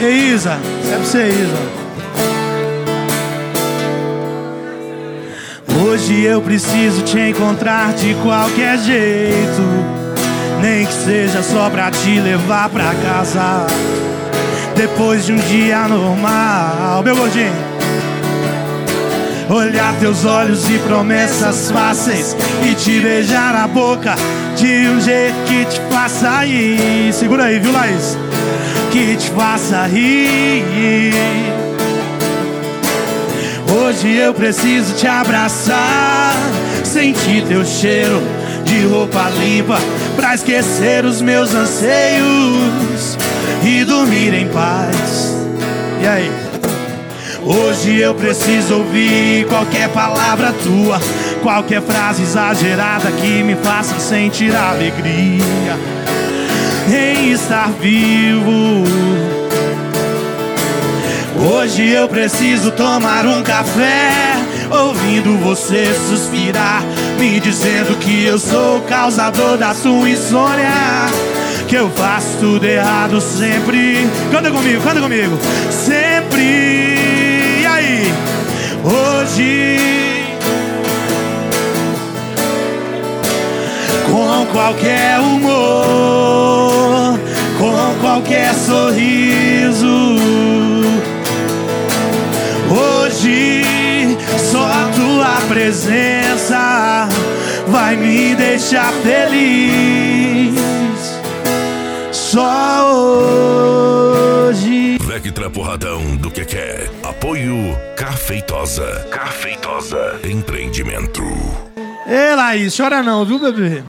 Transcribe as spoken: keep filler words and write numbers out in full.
Ei, Isa, isso é pra você, Isa. Hoje eu preciso te encontrar de qualquer jeito, nem que seja só pra te levar pra casa. Depois de um dia normal, meu gordinho, olhar teus olhos e promessas fáceis e te beijar na boca de um jeito que te faça rir. Segura aí, viu, Laís? Que te faça rir. Hoje eu preciso te abraçar, sentir teu cheiro de roupa limpa, pra esquecer os meus anseios e dormir em paz. E aí? Hoje eu preciso ouvir qualquer palavra tua, qualquer frase exagerada que me faça sentir alegria em estar vivo. Hoje eu preciso tomar um café, ouvindo você suspirar, me dizendo que eu sou o causador da sua insônia, que eu faço tudo errado sempre. Canta comigo, canta comigo. Sempre. E aí? Hoje, com qualquer humor, com qualquer sorriso, hoje só a tua presença vai me deixar feliz. Só hoje. Vectra Porradão do que quer. Apoio Cafeitosa. Cafeitosa Empreendimento. Ei, Laís, chora não, viu, bebê?